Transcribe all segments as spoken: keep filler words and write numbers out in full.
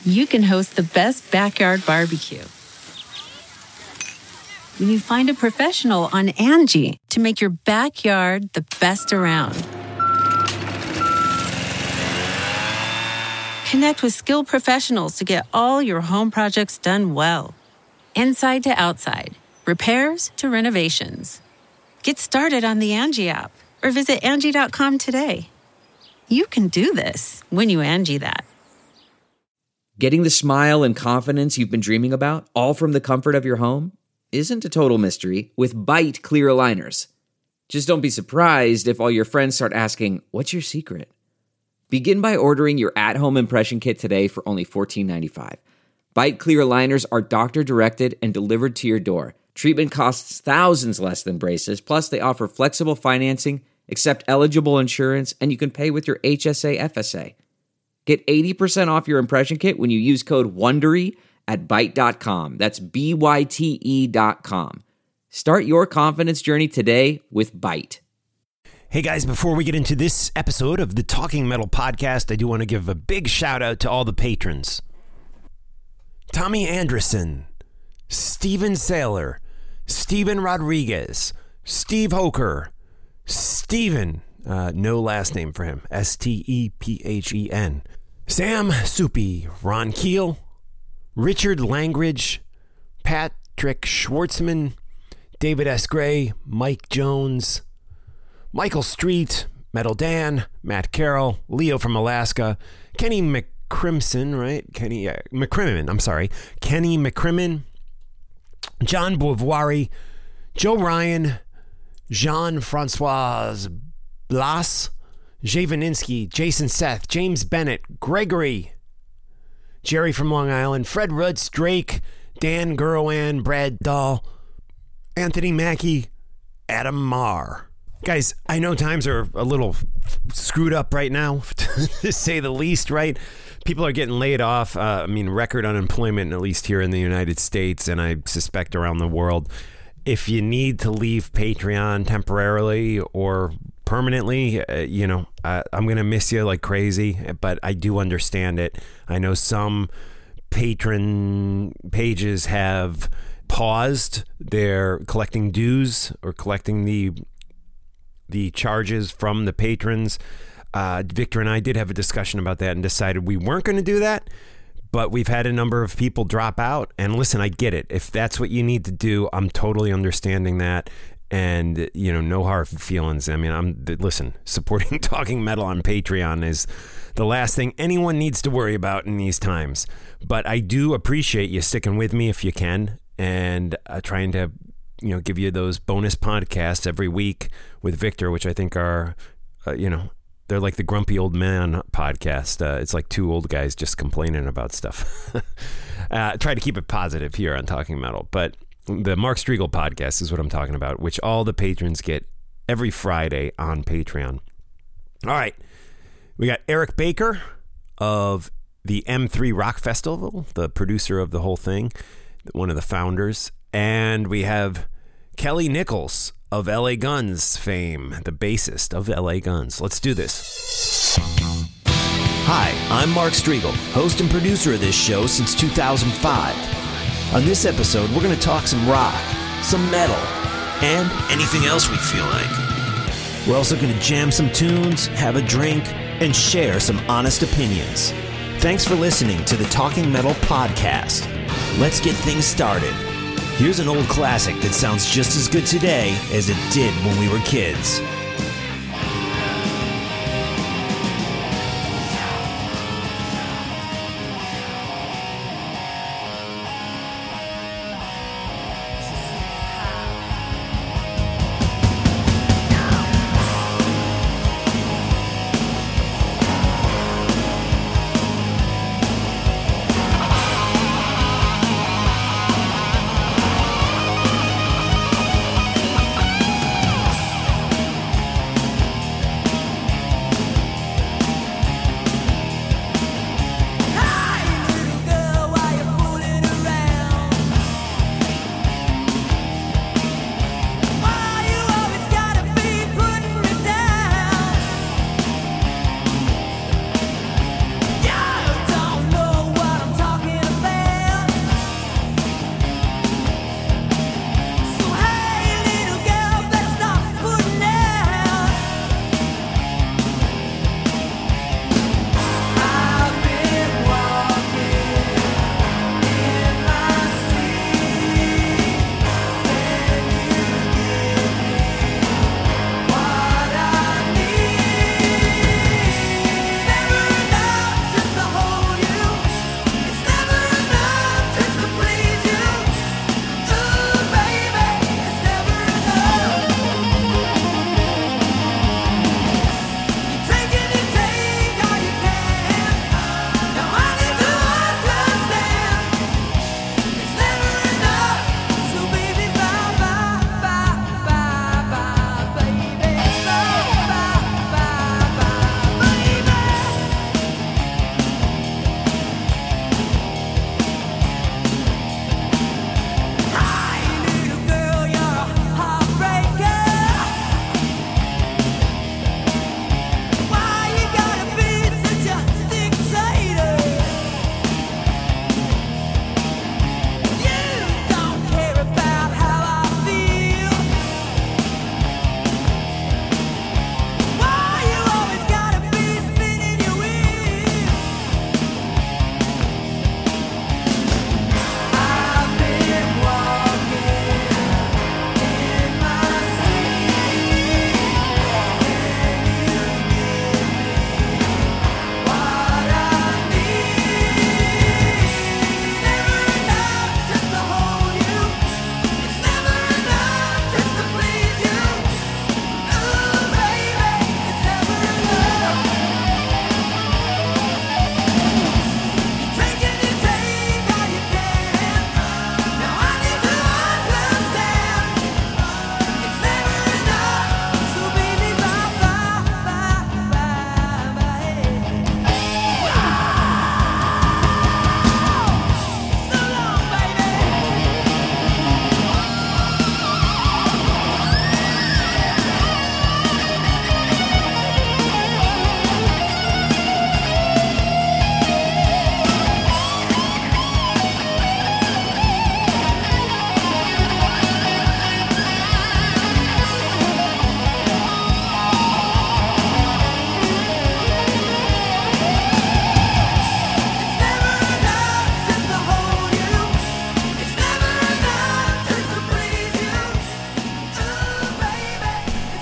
you can host the best backyard barbecue. When you find a professional on Angie to make your backyard the best around. Connect with skilled professionals to get all your home projects done well. Inside to outside, repairs to renovations. Get started on the Angie app or visit Angie dot com today. You can do this when you Angie that. Getting the smile and confidence you've been dreaming about, all from the comfort of your home, isn't a total mystery with Byte clear aligners. Just don't be surprised if all your friends start asking, "What's your secret?" Begin by ordering your at-home impression kit today for only fourteen ninety-five. Byte clear aligners are doctor-directed and delivered to your door. Treatment costs thousands less than braces, plus they offer flexible financing, accept eligible insurance, and you can pay with your H S A F S A. Get eighty percent off your impression kit when you use code WONDERY at byte dot com. That's B Y T E dot com. Start your confidence journey today with Byte. Hey guys, before we get into this episode of the Talking Metal Podcast, I do want to give a big shout out to all the patrons. Tommy Anderson, Steven Saylor, Steven Rodriguez, Steve Hoker, Steven, uh, no last name for him, S T E P H E N, Sam Soupy, Ron Keel, Richard Langridge, Patrick Schwartzman, David S. Gray, Mike Jones, Michael Street, Metal Dan, Matt Carroll, Leo from Alaska, Kenny McCrimson, right? Kenny uh, McCrimmon, I'm sorry. Kenny McCrimmon, John Beauvoiry, Joe Ryan, Jean-Francois Blas, Jay Vaninsky, Jason Seth, James Bennett, Gregory, Jerry from Long Island, Fred Rudz, Drake, Dan Gurwan, Brad Dahl, Anthony Mackey, Adam Marr. Guys, I know times are a little screwed up right now, to say the least, right? People are getting laid off. Uh, I mean, record unemployment, at least here in the United States, and I suspect around the world. If you need to leave Patreon temporarily or permanently, uh, you know, uh, I'm going to miss you like crazy, but I do understand it. I know some patron pages have paused their collecting dues or collecting the the charges from the patrons. Uh, Victor and I did have a discussion about that and decided we weren't going to do that, but we've had a number of people drop out. And listen, I get it. If that's what you need to do, I'm totally understanding that. And, you know, no hard feelings. I mean, I'm listen, supporting Talking Metal on Patreon is the last thing anyone needs to worry about in these times. But I do appreciate you sticking with me if you can, and uh, trying to, you know, give you those bonus podcasts every week with Victor, which I think are, uh, you know, they're like the Grumpy Old Man podcast. Uh, it's like two old guys just complaining about stuff. uh, try to keep it positive here on Talking Metal. But the Mark Striegel podcast is what I'm talking about, which all the patrons get every Friday on Patreon. All right. We got Eric Baker of the M three Rock Festival, the producer of the whole thing, one of the founders. And we have Kelly Nichols of L A Guns fame, the bassist of L A Guns. Let's do this. Hi, I'm Mark Striegel, host and producer of this show since two thousand five. On this episode, we're going to talk some rock, some metal, and anything else we feel like. We're also going to jam some tunes, have a drink, and share some honest opinions. Thanks for listening to the Talking Metal Podcast. Let's get things started. Here's an old classic that sounds just as good today as it did when we were kids.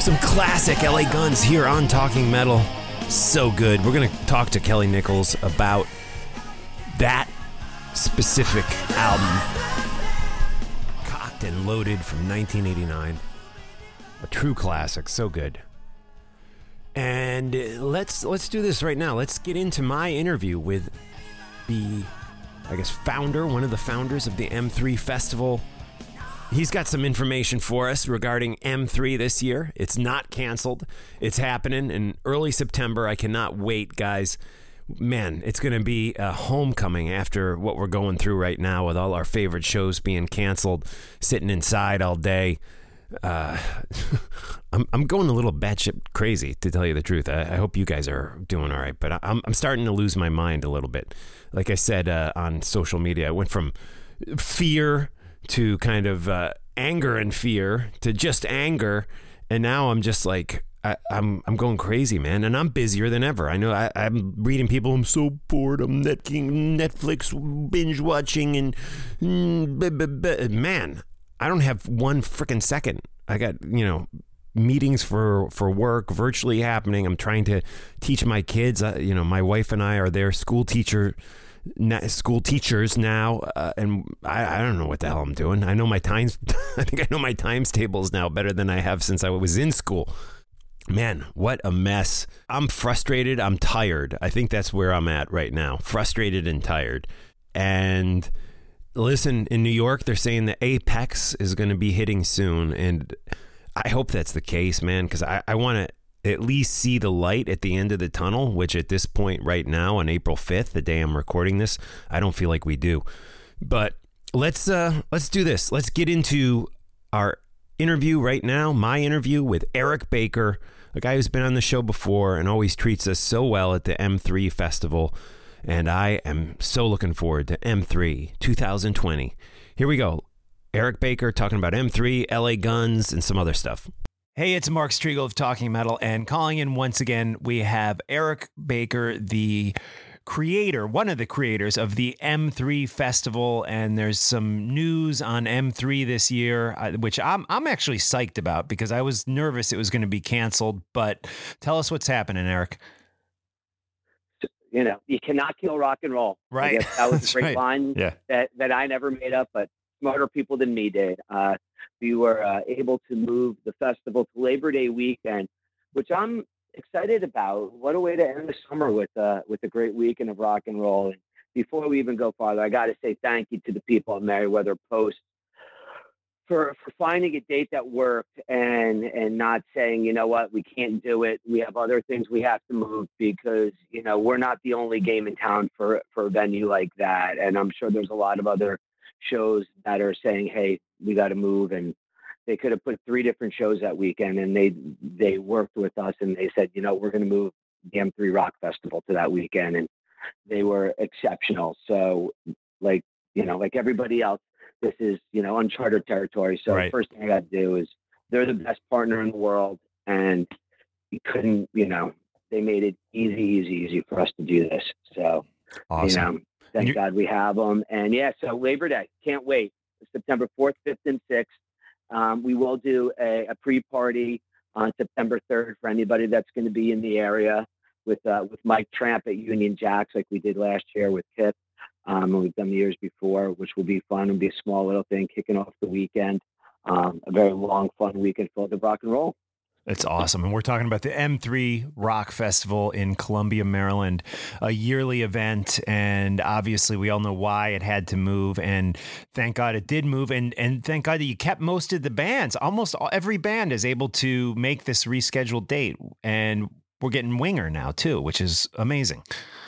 Some classic L A Guns here on Talking Metal. So good. We're going to talk to Kelly Nichols about that specific album, Cocked and Loaded from nineteen eighty-nine. A true classic. So good. And let's let's do this right now. Let's get into my interview with the, I guess, founder, one of the founders of the M three Festival. He's got some information for us regarding M three this year. It's not canceled. It's happening in early September. I cannot wait, guys. Man, it's going to be a homecoming after what we're going through right now with all our favorite shows being canceled, sitting inside all day. Uh, I'm I'm going a little batshit crazy, to tell you the truth. I, I hope you guys are doing all right, but I, I'm I'm starting to lose my mind a little bit. Like I said uh, on social media, I went from fear to kind of uh, anger and fear to just anger, and now I'm just like I, I'm I'm going crazy, man, and I'm busier than ever. I know I, I'm reading people. I'm so bored. I'm netking, Netflix binge watching, and mm, man, I don't have one freaking second. I got you know meetings for for work virtually happening. I'm trying to teach my kids. Uh, you know, my wife and I are their school teacher. School teachers now, uh, and I, I don't know what the hell I'm doing. I know my times. I think I know my times tables now better than I have since I was in school. Man, what a mess. I'm frustrated. I'm tired. I think that's where I'm at right now. Frustrated and tired. And listen, in New York, they're saying the apex is going to be hitting soon. And I hope that's the case, man, because I, I want to at least see the light at the end of the tunnel, which at this point right now on April fifth, the day I'm recording this, I don't feel like we do. But let's uh, let's do this. Let's get into our interview right now, my interview with Eric Baker, a guy who's been on the show before and always treats us so well at the M three Festival. And I am so looking forward to M three twenty twenty. Here we go. Eric Baker talking about M three, L A Guns, and some other stuff. Hey, it's Mark Strigl of Talking Metal, and calling in once again, we have Eric Baker, the creator, one of the creators of the M three Festival, and there's some news on M three this year, which I'm I'm actually psyched about because I was nervous it was going to be canceled, but tell us what's happening, Eric. You know, you cannot kill rock and roll. Right. I guess that was a great right. line yeah. that, that I never made up, but smarter people than me did. Uh, we were uh, able to move the festival to Labor Day weekend, which I'm excited about. What a way to end the summer with uh, with a great weekend of rock and roll. And before we even go farther, I got to say thank you to the people at Merriweather Post for for finding a date that worked and and not saying, you know what, we can't do it. We have other things we have to move because, you know, we're not the only game in town for for a venue like that. And I'm sure there's a lot of other shows that are saying, hey, we got to move. And they could have put three different shows that weekend, and they they worked with us and they said, you know, we're going to move the M three Rock Festival to that weekend. And they were exceptional. So like, you know, like everybody else, this is, you know, uncharted territory. So right. the first thing I got to do is they're the best partner in the world, and you couldn't, you know, they made it easy, easy, easy for us to do this. So, awesome. you know, thank God we have them. And yeah, so Labor Day, can't wait. September fourth, fifth, and sixth. Um, we will do a, a pre-party on September third for anybody that's going to be in the area with uh, with Mike Tramp at Union Jacks, like we did last year with Kip. Um, and we've done the years before, which will be fun. It'll be a small little thing kicking off the weekend. Um, a very long, fun weekend full of rock and roll. That's awesome. And we're talking about the M three Rock Festival in Columbia, Maryland, a yearly event. And obviously we all know why it had to move. And thank God it did move. And, and thank God that you kept most of the bands. Almost all, every band is able to make this rescheduled date. And we're getting Winger now too, which is amazing.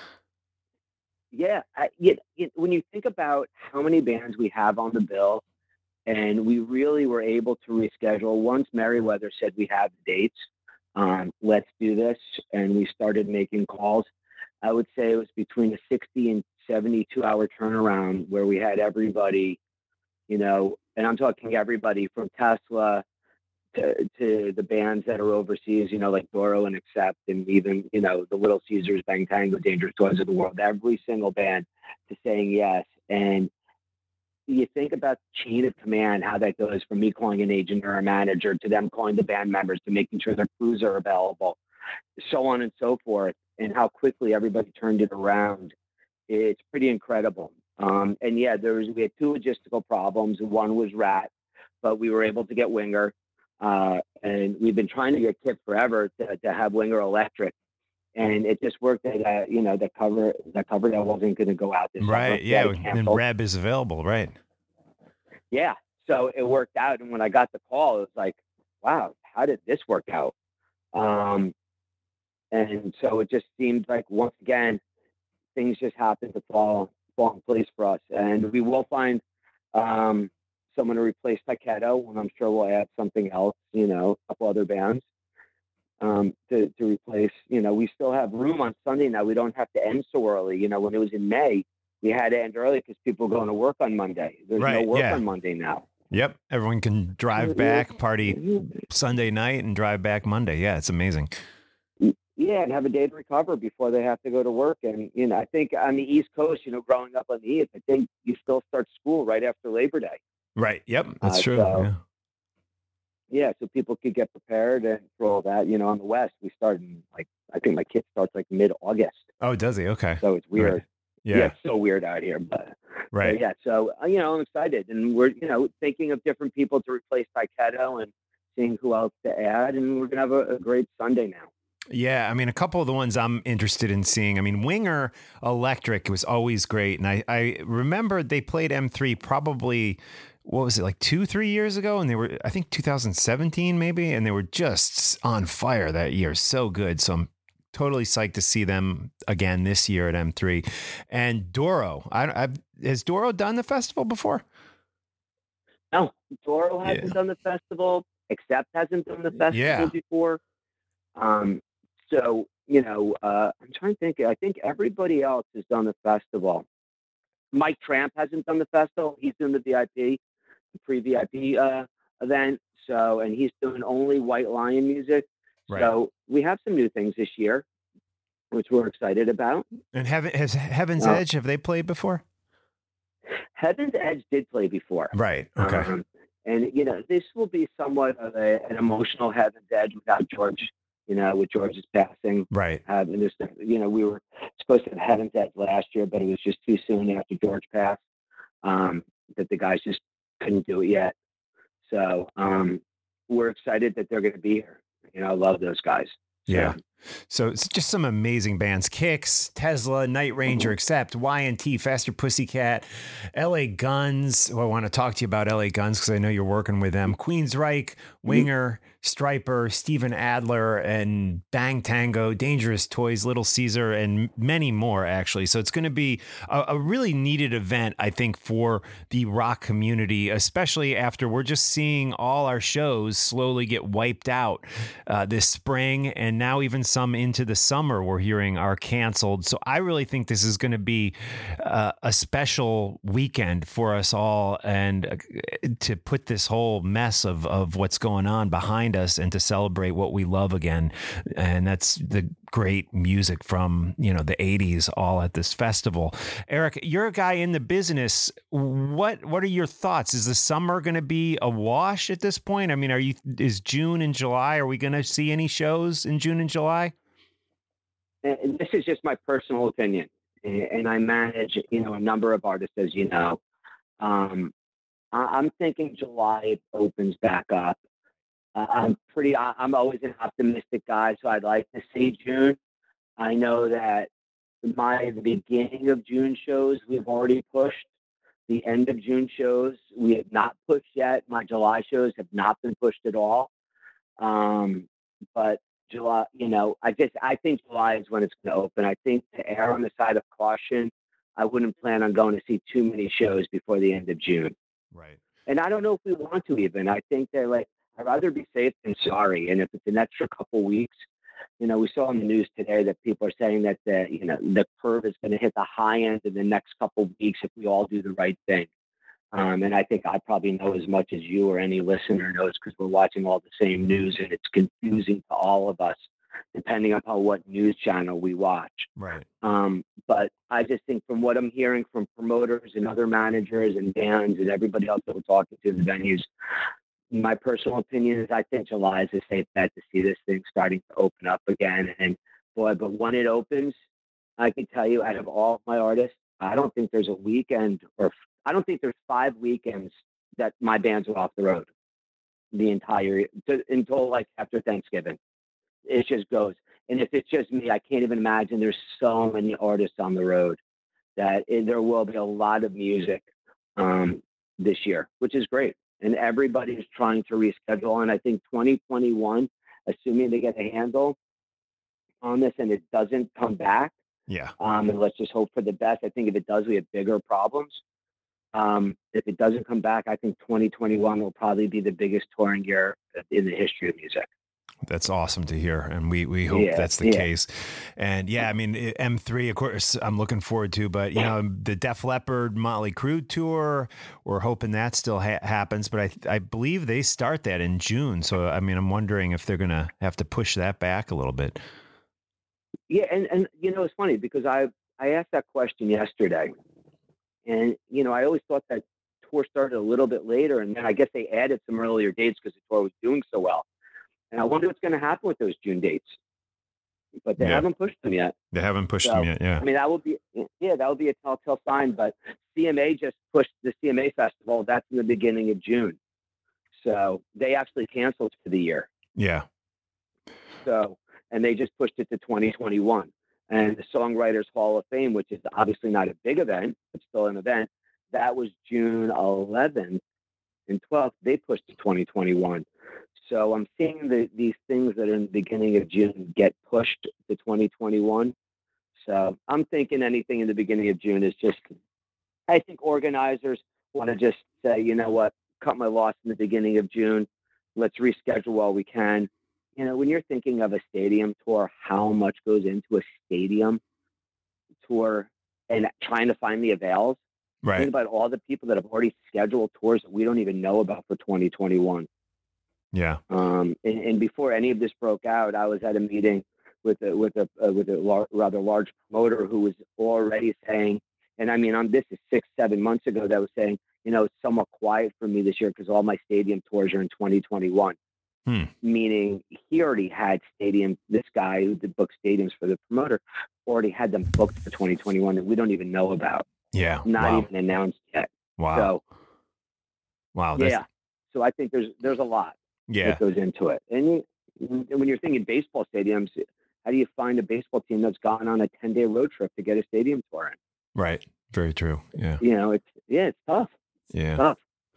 Yeah. I, you, you, when you think about how many bands we have on the bill, and we really were able to reschedule once Merriweather said we have dates, um, let's do this. And we started making calls. I would say it was between a sixty and seventy-two hour turnaround where we had everybody, you know, and I'm talking everybody from Tesla to, to the bands that are overseas, you know, like Doro and Accept, and even, you know, the Little Caesars, Bang Tango, Dangerous Toys of the world, every single band to saying yes. And you think about the chain of command, how that goes from me calling an agent or a manager to them calling the band members to making sure their crews are available, so on and so forth, and how quickly everybody turned it around. It's pretty incredible. Um, and yeah, there was, we had two logistical problems. One was Rat, but we were able to get Winger. Uh, and we've been trying to get Kip forever to, to have Winger Electric. And it just worked that, uh, you know, the cover, the cover that wasn't going to go out this Right. summer. Yeah. They And Reb is available. Right. Yeah. So it worked out. And when I got the call, it was like, wow, how did this work out? Um, and so it just seemed like, once again, things just happened to fall, fall in place for us. And we will find um, someone to replace Takedo, and I'm sure we'll add something else, you know, a couple other bands. Um, to, to replace, you know, we still have room on Sunday now. We don't have to end so early. You know, when it was in May, we had to end early because people were going to work on Monday. There's Right, no work yeah. on Monday now. Yep. Everyone can drive back, party Sunday night, and drive back Monday. Yeah, it's amazing. Yeah, and have a day to recover before they have to go to work. And, you know, I think on the East Coast, you know, growing up on the East, I think you still start school right after Labor Day. Right. Yep. That's Uh, true. so- yeah. Yeah, so people could get prepared and for all that. You know, on the West, we start in, like, I think my kid starts like mid-August. Oh, does he? Okay. So it's weird. Right. Yeah. Yeah. It's so weird out here. But, Right. but yeah, so, uh, you know, I'm excited. And we're, you know, thinking of different people to replace Taikedo and seeing who else to add. And we're going to have a, a great Sunday now. Yeah, I mean, a couple of the ones I'm interested in seeing. I mean, Winger Electric was always great. And I, I remember they played M three probably, what was it, like two, three years ago? And they were, I think two thousand seventeen maybe. And they were just on fire that year. So good. So I'm totally psyched to see them again this year at M three. And Doro, I, I've, has Doro done the festival before? No, Doro hasn't Yeah. done the festival. Accept hasn't done the festival Yeah. before. Um, so, you know, uh, I'm trying to think. I think everybody else has done the festival. Mike Tramp hasn't done the festival. He's doing the V I P, the pre-V I P uh, event. So, and he's doing only White Lion music. Right. So we have some new things this year, which we're excited about. And Heaven, has Heaven's Uh, Edge, have they played before? Heaven's Edge did play before. Right. Okay. Um, and, you know, this will be somewhat of a, an emotional Heaven's Edge without George, you know, with George's passing. Right. Um, and this, you know, we were supposed to have Heaven's Edge last year, but it was just too soon after George passed um, that the guys just couldn't do it yet. So um, we're excited that they're going to be here. You know, I love those guys. So, Yeah. So it's just some amazing bands. Kicks, Tesla, Night Ranger, Accept, Y and T, Faster Pussycat, L A Guns. Well, I want to talk to you about L A Guns because I know you're working with them. Queensryche, Winger, Striper, Steven Adler, and Bang Tango, Dangerous Toys, Little Caesar, and many more, actually. So it's going to be a, a really needed event, I think, for the rock community, especially after we're just seeing all our shows slowly get wiped out uh, this spring, and now even some into the summer we're hearing are canceled. So I really think this is going to be uh, a special weekend for us all, and uh, to put this whole mess of, of what's going on behind us and to celebrate what we love again. And that's the great music from, you know, the eighties all at this festival. Eric, you're a guy in the business. What what are your thoughts? Is the summer going to be a wash at this point? I mean, are you is June and July, are we going to see any shows in June and July? and this is just my personal opinion, and I manage, you know, a number of artists, as you know. Um, I- I'm thinking July opens back up. Uh, I'm pretty, I- I'm always an optimistic guy, so I'd like to see June. I know that my the beginning of June shows we've already pushed. The end of June shows we have not pushed yet. My July shows have not been pushed at all. Um, but July, you know, I just I think July is when it's going to open. I think to err on the side of caution, I wouldn't plan on going to see too many shows before the end of June. Right. And I don't know if we want to even. I think they're like, I'd rather be safe than sorry. And if it's an extra couple weeks, you know, we saw in the news today that people are saying that the, you know, the curve is going to hit the high end in the next couple weeks if we all do the right thing. Um, and I think I probably know as much as you or any listener knows because we're watching all the same news and it's confusing to all of us. depending upon what news channel we watch. Right. Um, but I just think from what I'm hearing from promoters and other managers and bands and everybody else that we're talking to in the venues, my personal opinion is I think July is a safe bet to see this thing starting to open up again. And boy, but when it opens, I can tell you out of all of my artists, I don't think there's a weekend or I don't think there's five weekends that my bands are off the road the entire to, until like after Thanksgiving. It just goes. And if it's just me, I can't even imagine there's so many artists on the road that it, there will be a lot of music um, this year, which is great. And everybody's trying to reschedule. And I think twenty twenty-one, assuming they get a handle on this and it doesn't come back, Yeah. um, and let's just hope for the best. I think if it does, we have bigger problems. Um, if it doesn't come back, I think twenty twenty-one will probably be the biggest touring year in the history of music. That's awesome to hear. And we, we hope Yeah, that's the yeah. case. And yeah, I mean, M three, of course, I'm looking forward to, but you know, the Def Leppard Motley Crue tour, we're hoping that still ha- happens, but I, I believe they start that in June. So, I mean, I'm wondering if they're going to have to push that back a little bit. Yeah, and, and you know, it's funny because I I asked that question yesterday. And, you know, I always thought that tour started a little bit later, and then I guess they added some earlier dates because the tour was doing so well. And I wonder what's going to happen with those June dates. But they Yeah. haven't pushed them yet. They haven't pushed So, them yet. Yeah. I mean, that would be, yeah, that would be a telltale sign. But C M A just pushed the C M A festival. That's in the beginning of June. So they actually canceled for the year. Yeah. So, and they just pushed it to twenty twenty-one. And the Songwriters Hall of Fame, which is obviously not a big event, but still an event, that was June eleventh and twelfth. They pushed to twenty twenty-one. So I'm seeing the, these things that are in the beginning of June get pushed to twenty twenty-one. So I'm thinking anything in the beginning of June is just, I think organizers want to just say, you know what, cut my loss in the beginning of June. Let's reschedule while we can. You know, when you're thinking of a stadium tour, how much goes into a stadium tour and trying to find the avails. Right. Think about all the people that have already scheduled tours that we don't even know about for twenty twenty-one. Yeah. Um, and, and before any of this broke out, I was at a meeting with a, with a, uh, with a lar- rather large promoter who was already saying, and I mean, I'm, this is six, seven months ago that was saying, you know, it's somewhat quiet for me this year because all my stadium tours are in twenty twenty-one. Hmm. Meaning he already had stadium, this guy who did book stadiums for the promoter already had them booked for twenty twenty-one that we don't even know about. Yeah. Not Wow. even announced yet. Wow. So, wow. That's, yeah. So I think there's there's a lot Yeah. that goes into it. And you, when you're thinking baseball stadiums, how do you find a baseball team that's gone on a ten-day road trip to get a stadium tour in? Right. Very true. Yeah. You know, it's, yeah, it's tough. Yeah. Tough.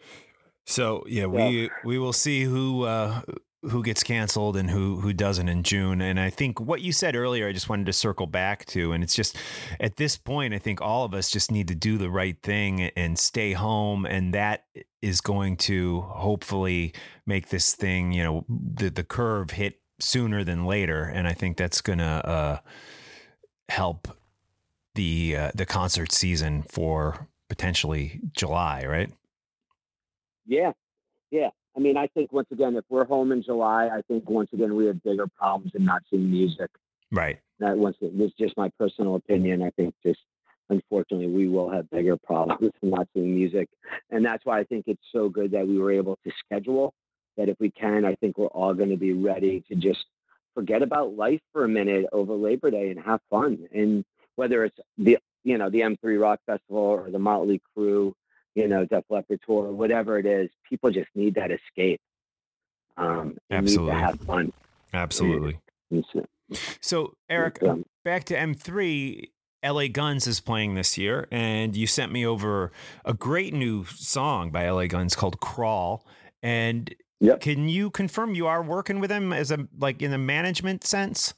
So yeah, we we will see who uh, who gets canceled and who who doesn't in June. And I think what you said earlier, I just wanted to circle back to. And it's just at this point, I think all of us just need to do the right thing and stay home, and that is going to hopefully make this thing, you know, the the curve hit sooner than later. And I think that's gonna uh, help the uh, the concert season for potentially July, right? Yeah. Yeah. I mean, I think once again, if we're home in July, I think once again, we have bigger problems in not seeing music. Right. That once this is just my personal opinion. I think just unfortunately we will have bigger problems in not seeing music. And that's why I think it's so good that we were able to schedule that. If we can, I think we're all going to be ready to just forget about life for a minute over Labor Day and have fun. And whether it's the, you know, the M three Rock Festival or the Motley Crue, you know, Def Leppard tour, whatever it is, people just need that escape. Um, and Absolutely. need to have fun. Absolutely. And so, So, Eric, um, back to M three, L A Guns is playing this year, and you sent me over a great new song by L A Guns called Crawl. And Yep. can you confirm you are working with them as a, like in a management sense?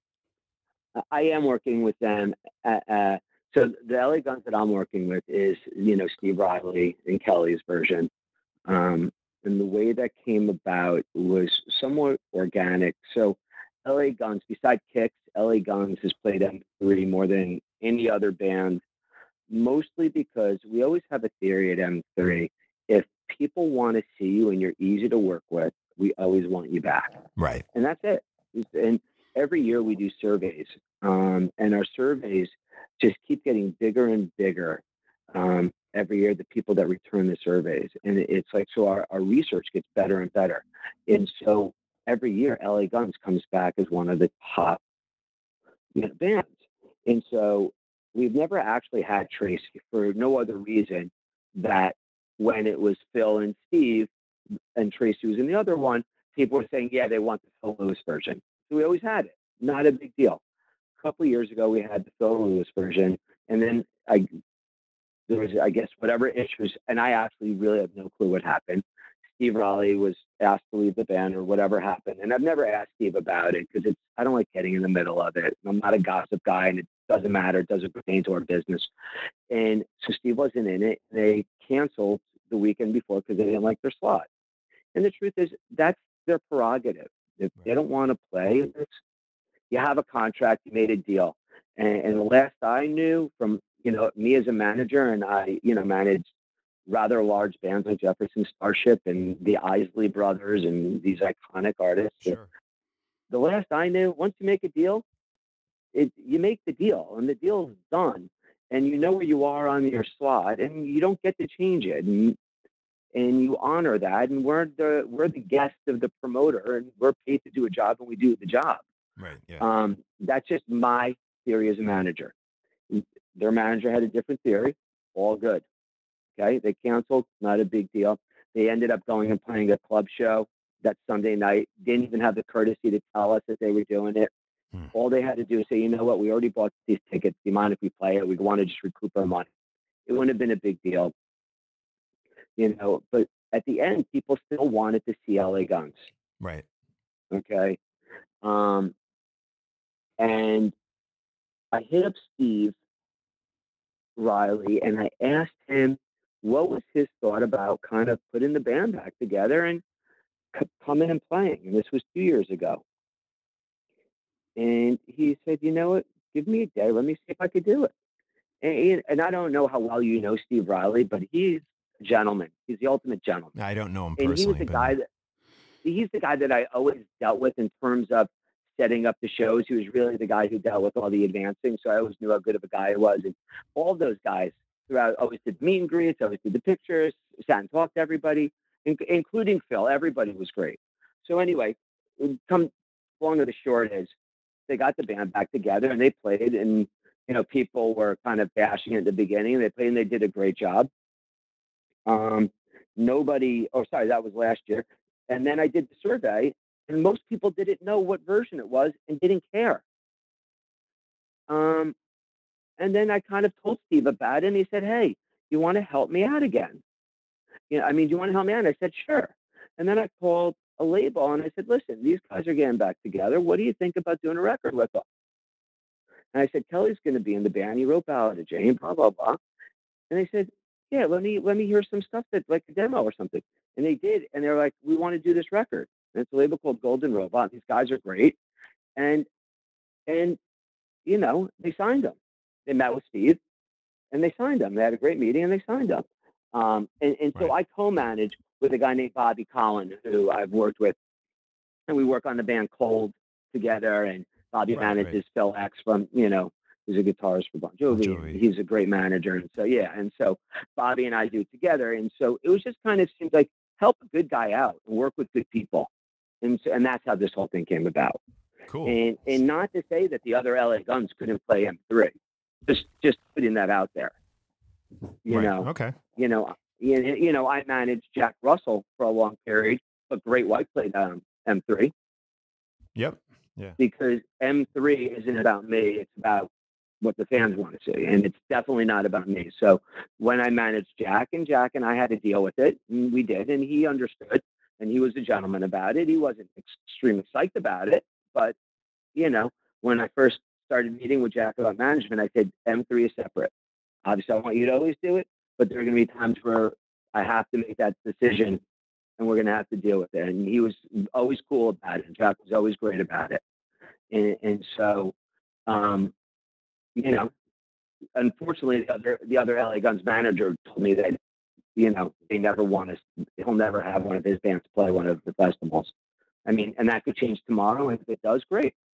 I am working with them. Uh, uh, so the L A Guns that I'm working with is, you know, Steve Riley and Kelly's version. Um, and the way that came about was somewhat organic. So L A Guns, besides Kicks, L A Guns has played M three more than any other band, mostly because we always have a theory at M three. If people want to see you and you're easy to work with, we always want you back. Right. And that's it. And every year we do surveys, um, and our surveys just keep getting bigger and bigger um, every year. The people that return the surveys, and it's like so our, our research gets better and better, and so every year L A Guns comes back as one of the top, you know, bands, and so we've never actually had Tracy for no other reason that when it was Phil and Steve and Tracy was in the other one, people were saying, yeah, they want the Phil Lewis version. So we always had it. Not a big deal. A couple of years ago, we had the Phil Lewis version. And then I, there was, I guess, whatever issues. And I actually really have no clue what happened. Steve Raleigh was asked to leave the band or whatever happened. And I've never asked Steve about it because it's, I don't like getting in the middle of it. I'm not a gossip guy and it doesn't matter. It doesn't pertain to our business. And so Steve wasn't in it. They canceled the weekend before because they didn't like their slot. And the truth is, that's their prerogative. If they don't want to play, it's, you have a contract, you made a deal. And, and the last I knew from, you know, me as a manager, and I, you know, managed rather large bands like Jefferson Starship and the Isley Brothers and these iconic artists. Sure. The last I knew, once you make a deal, it, you make the deal and the deal's done. And you know where you are on your slot and you don't get to change it. And, and you honor that, and we're the we're the guest of the promoter, and we're paid to do a job, and we do the job. Right. Yeah. Um, that's just my theory as a manager. Their manager had a different theory. All good. Okay, they canceled. Not a big deal. They ended up going and playing a club show that Sunday night. Didn't even have the courtesy to tell us that they were doing it. Hmm. All they had to do is say, you know what, we already bought these tickets. Do you mind if we play it? We want to just recoup our money. It wouldn't have been a big deal. You know, but at the end, people still wanted to see L A Guns. Right. Okay. Um, and I hit up Steve Riley and I asked him what was his thought about kind of putting the band back together and c- coming and playing. And this was two years ago. And he said, you know what, give me a day. Let me see if I could do it. And, and I don't know how well you know Steve Riley, but he's gentleman. He's the ultimate gentleman. I don't know him and personally. he was the but... guy that he's the guy that I always dealt with in terms of setting up the shows. He was really the guy who dealt with all the advancing. So I always knew how good of a guy he was. And all those guys throughout always did meet and greets, always did the pictures, sat and talked to everybody, in, including Phil. Everybody was great. So anyway, come long to the short is they got the band back together and they played, and you know, people were kind of bashing it at the beginning. They played and they did a great job. Um, nobody, oh, sorry, that was last year. And then I did the survey, and most people didn't know what version it was and didn't care. Um, and then I kind of told Steve about it, and he said, hey, you want to help me out again? You know, I mean, do you want to help me out? And I said, sure. And then I called a label, and I said, listen, these guys are getting back together. What do you think about doing a record with them? And I said, Kelly's going to be in the band. He wrote Ballad of Jane, blah, blah, blah. And they said, yeah, let me let me hear some stuff that like a demo or something. And they did. And they're like, we want to do this record. And it's a label called Golden Robot. These guys are great. And, and you know, they signed them. They met with Steve and they signed them. They had a great meeting and they signed them. Um, and, and so right. I co-manage with a guy named Bobby Collin, who I've worked with. And we work on the band Cold together. And Bobby right, manages right. Phil X from, you know, he's a guitarist for Bon Jovi. Bon Jovi. He's a great manager. And so, yeah. And so Bobby and I do it together. And so it was just kind of seems like help a good guy out and work with good people. And so, and that's how this whole thing came about. Cool. And and not to say that the other L A Guns couldn't play M three. Just just putting that out there. You right. know. Okay. You know, you, you know, I managed Jack Russell for a long period, but Great White played um, M three. Yep. Yeah. Because M three isn't about me, it's about what the fans want to see. And it's definitely not about me. So when I managed Jack and Jack and I had to deal with it, and we did, and he understood, and he was a gentleman about it. He wasn't extremely psyched about it, but you know, when I first started meeting with Jack about management, I said, M three is separate. Obviously I want you to always do it, but there are going to be times where I have to make that decision and we're going to have to deal with it. And he was always cool about it. Jack was always great about it. And, and so, um, you know, unfortunately, the other, the other L A Guns manager told me that, you know, they never want to, he'll never have one of his bands play one of the festivals. I mean, and that could change tomorrow. And if it does, great.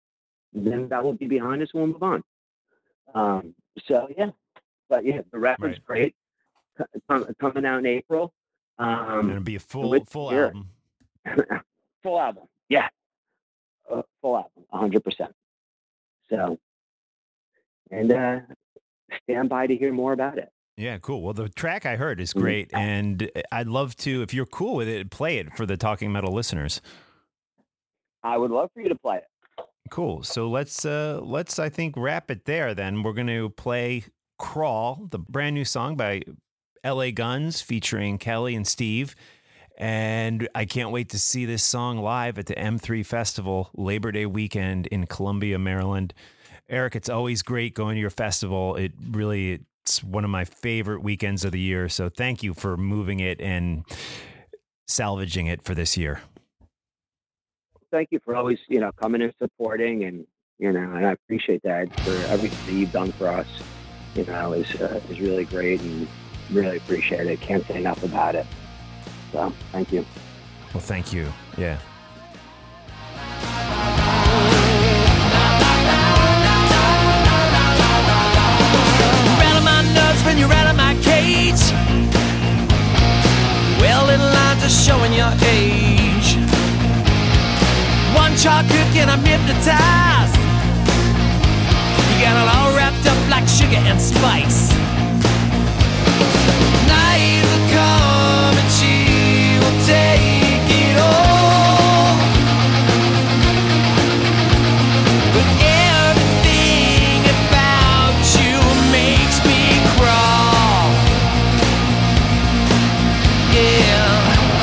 then that will be behind us and we'll move on. Um, so yeah, but yeah, the record's Right. great. Com- coming out in April. Um, And it'll be a full with- full yeah. album. full album. Yeah. Uh, full album, one hundred percent. So, and uh, stand by to hear more about it. Yeah, cool. Well, the track I heard is great, and I'd love to, if you're cool with it, play it for the Talking Metal listeners. I would love for you to play it. Cool. So let's uh let's I think wrap it there then. We're going to play Crawl, the brand new song by L A Guns featuring Kelly and Steve. And I can't wait to see this song live at the M three Festival Labor Day weekend in Columbia, Maryland. Eric, it's always great going to your festival. It really it's one of my favorite weekends of the year. So thank you for moving it and salvaging it for this year. Thank you for always, you know, coming and supporting, and you know, and I appreciate that for everything that you've done for us. You know, is uh, is really great, and really appreciate it. Can't say enough about it. So, thank you. Well, thank you. Yeah. Rattle my nuts when you rattle my cage. Well, little lines are showing your age. One chalk hook and I'm hypnotized. You got it all wrapped up like sugar and spice. Night will come and she will take it all. But everything about you makes me crawl. Yeah.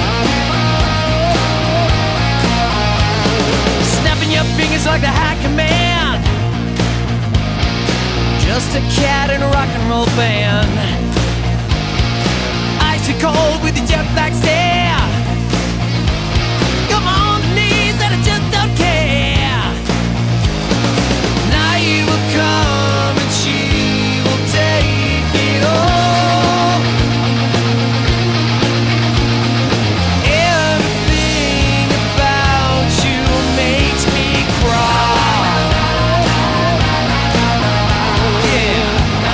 Snapping your fingers like the high command. Just a cat in a rock and roll band. Icy cold with your jet black stare. Come on the knees and I just don't care. Night will come and she will take it all. Everything about you makes me crawl. Yeah.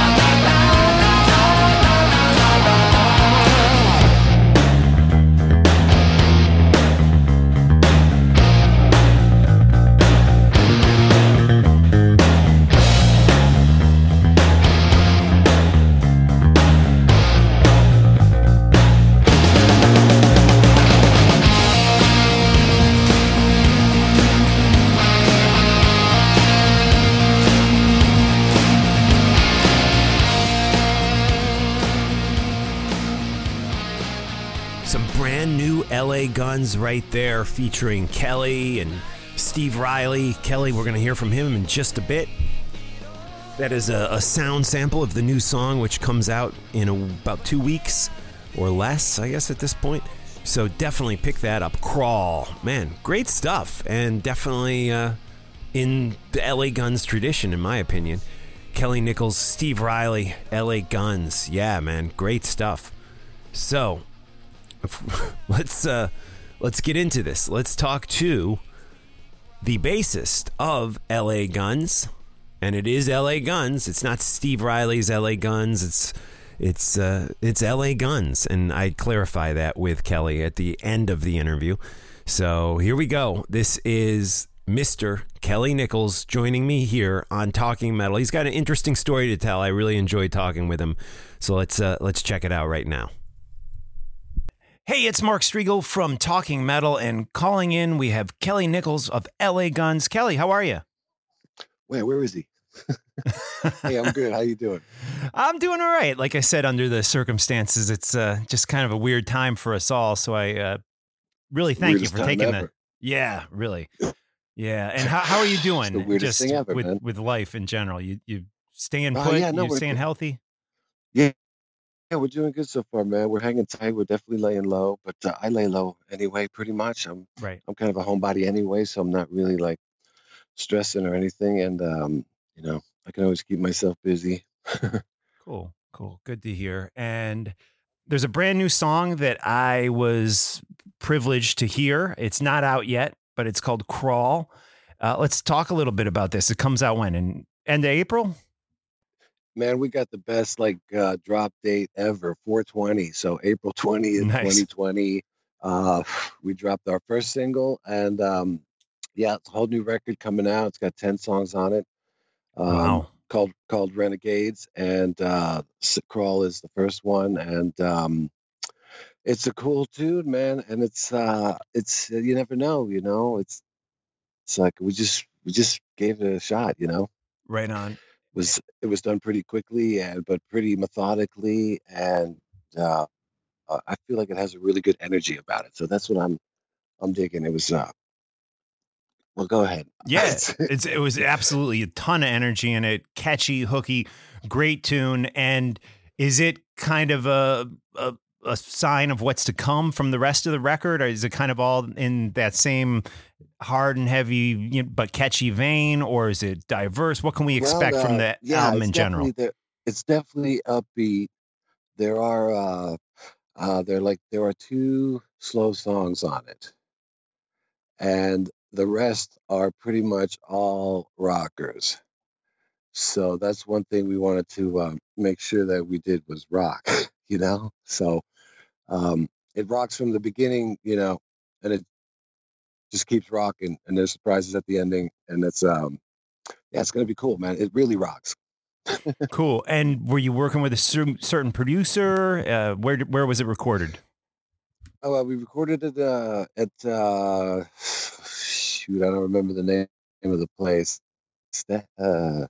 Some brand new L A Guns right there featuring Kelly and Steve Riley. Kelly, we're going to hear from him in just a bit. That is a, a sound sample of the new song, which comes out in a, about two weeks or less, I guess, at this point. So definitely pick that up. Crawl. Man, great stuff. And definitely uh, in the L A Guns tradition, in my opinion. Kelly Nichols, Steve Riley, L A Guns. Yeah, man, great stuff. So let's uh, let's get into this. Let's talk to the bassist of L A Guns, and it is L A Guns. It's not Steve Riley's L A Guns. It's it's uh, it's L A Guns, and I clarify that with Kelly at the end of the interview. So here we go. This is Mister Kelly Nichols joining me here on Talking Metal. He's got an interesting story to tell. I really enjoyed talking with him. So let's uh, let's check it out right now. Hey, it's Mark Striegel from Talking Metal, and calling in, we have Kelly Nichols of L A Guns. Kelly, how are you? Wait, where is he? Hey, I'm good. How you doing? I'm doing all right. Like I said, under the circumstances, it's uh, just kind of a weird time for us all. So I uh, really thank you Weirdest for time taking ever. the. Yeah, really. Yeah, and how how are you doing? the weirdest just thing ever, with man. with life in general. You you staying Uh, put? yeah, no, you we're staying good. healthy? Yeah, yeah, we're doing good so far, man. We're hanging tight. We're definitely laying low, but uh, I lay low anyway, pretty much. I'm Right. I'm kind of a homebody anyway, so I'm not really like stressing or anything, and um, you know, I can always keep myself busy. Cool, cool. Good to hear. And there's a brand new song that I was privileged to hear. It's not out yet, but it's called Crawl. Uh, let's talk a little bit about this. It comes out when? In end of April? Man, we got the best like uh, drop date ever, four twenty. So April twentieth, Nice. twenty twenty. Uh, we dropped our first single, and um, yeah, it's a whole new record coming out. It's got ten songs on it. Um, Wow. Called called Renegades, and uh, S- Crawl is the first one, and um, it's a cool tune, man. And it's uh, it's uh, you never know, you know. It's it's like we just we just gave it a shot, you know. Right on. Was it was done pretty quickly and but pretty methodically, and uh, uh, I feel like it has a really good energy about it. So that's what I'm I'm digging. It was uh, well, go ahead. Yeah, it's it was absolutely a ton of energy in it, catchy, hooky, great tune. And is it kind of a, a a sign of what's to come from the rest of the record, or is it kind of all in that same hard and heavy you know, but catchy vein, or is it diverse? What can we expect Well, from uh, the yeah, album it's in general? definitely there. It's definitely upbeat. There are uh, uh, there like there are two slow songs on it, and the rest are pretty much all rockers. So that's one thing we wanted to um, make sure that we did was rock, you know. So um, it rocks from the beginning, you know, and it just keeps rocking. And there's surprises at the ending, and it's um, yeah, it's gonna be cool, man. It really rocks. Cool. And were you working with a cer- certain producer? Uh, where did- where was it recorded? Oh, uh, we recorded it uh, at uh, shoot, I don't remember the name of the place. It's that, uh,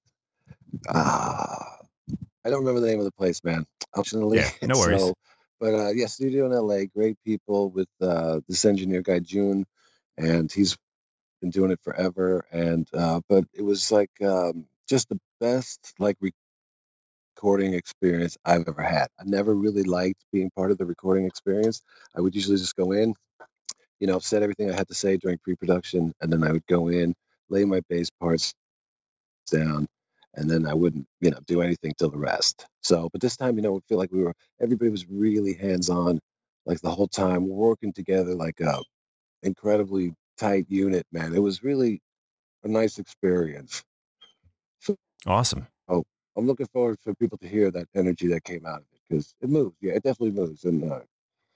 ah, I don't remember the name of the place, man. Unfortunately, Yeah, no worries. so, but uh, yeah, studio in L A, great people with uh, this engineer guy June, and he's been doing it forever. And uh, but it was like um, just the best like recording experience I've ever had. I never really liked being part of the recording experience. I would usually just go in, you know, said everything I had to say during pre-production, and then I would go in, lay my bass parts down, and then I wouldn't, you know, do anything till the rest. So, but this time, you know, I feel like we were, everybody was really hands-on, like the whole time. We're working together like a incredibly tight unit, man. It was really a nice experience. So Awesome. I'm looking forward for people to hear that energy that came out of it because it moves. Yeah, it definitely moves, and uh,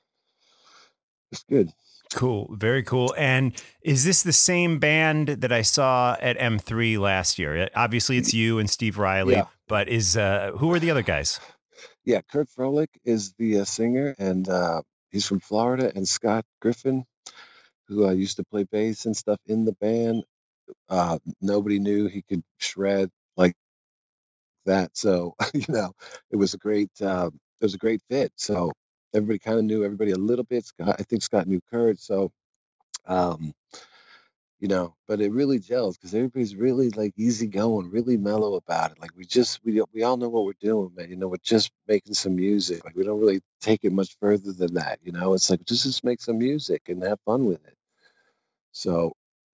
it's good. Cool. Very cool. And is this the same band that I saw at M three last year? Obviously it's you and Steve Riley, Yeah. but is, uh, who are the other guys? Yeah, Kurt Froelich is the uh, singer, and uh, he's from Florida, and Scott Griffin, who uh, used to play bass and stuff in the band. Uh, nobody knew he could shred like that, so you know, it was a great, uh, it was a great fit. So everybody kind of knew everybody a little bit. Scott, I think Scott knew Kurt, so um, you know, but it really gels because everybody's really like easygoing, really mellow about it. Like we just we we all know what we're doing, man. You know, we're just making some music. Like we don't really take it much further than that. You know, it's like just just make some music and have fun with it. So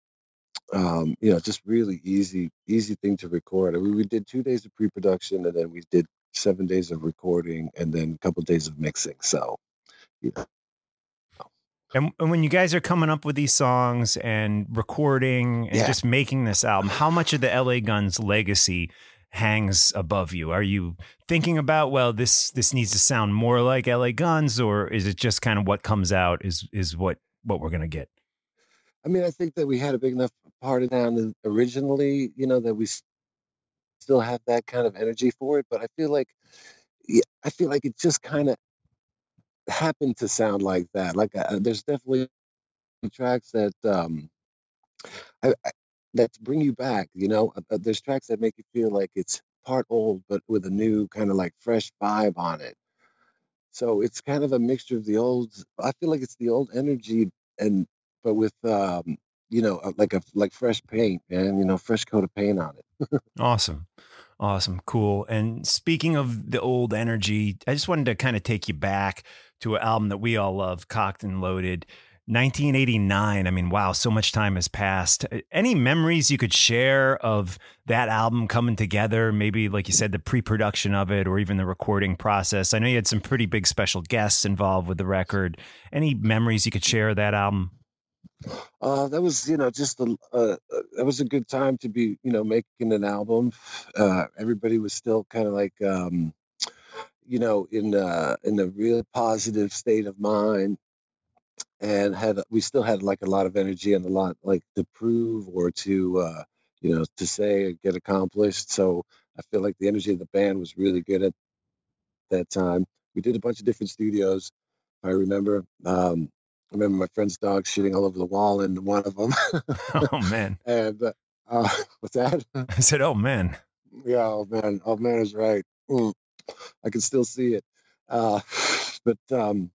um, you know, just really easy, easy thing to record. We, we did two days of pre-production, and then we did seven days of recording, and then a couple days of mixing. So, you know, And, and when you guys are coming up with these songs and recording and Yeah. just making this album, how much of the L A Guns legacy hangs above you? Are you thinking about, well, this this needs to sound more like L A Guns, or is it just kind of what comes out is is what what we're gonna get? I mean, I think that we had a big enough party down originally, you know, that we s- still have that kind of energy for it. But I feel like, yeah, I feel like it just kind of happened to sound like that. Like, uh, there's definitely tracks that um, I, I, that bring you back. You know, uh, uh, there's tracks that make you feel like it's part old, but with a new kind of like fresh vibe on it. So it's kind of a mixture of the old. I feel like it's the old energy, and but with um, you know, uh, like a like fresh paint, man. You know, fresh coat of paint on it. Awesome. Awesome. Cool. And speaking of the old energy, I just wanted to kind of take you back to an album that we all love, Cocked and Loaded. nineteen eighty-nine. I mean, wow, so much time has passed. Any memories you could share of that album coming together? Maybe, like you said, the pre-production of it or even the recording process. I know you had some pretty big special guests involved with the record. Any memories you could share of that album? Uh, that was, you know, just a, uh, uh, that was a good time to be, you know, making an album. Uh, everybody was still kind of like, um, you know, in uh, in a real positive state of mind, and had we still had like a lot of energy and a lot like to prove or to, uh, you know, to say or get accomplished. So I feel like the energy of the band was really good at that time. We did a bunch of different studios. I remember. Um, I remember my friend's dog shitting all over the wall in one of them. Oh man. and uh, uh, what's that? I said, oh man. Yeah, oh man, oh man is right. Mm, I can still see it. Uh, but um,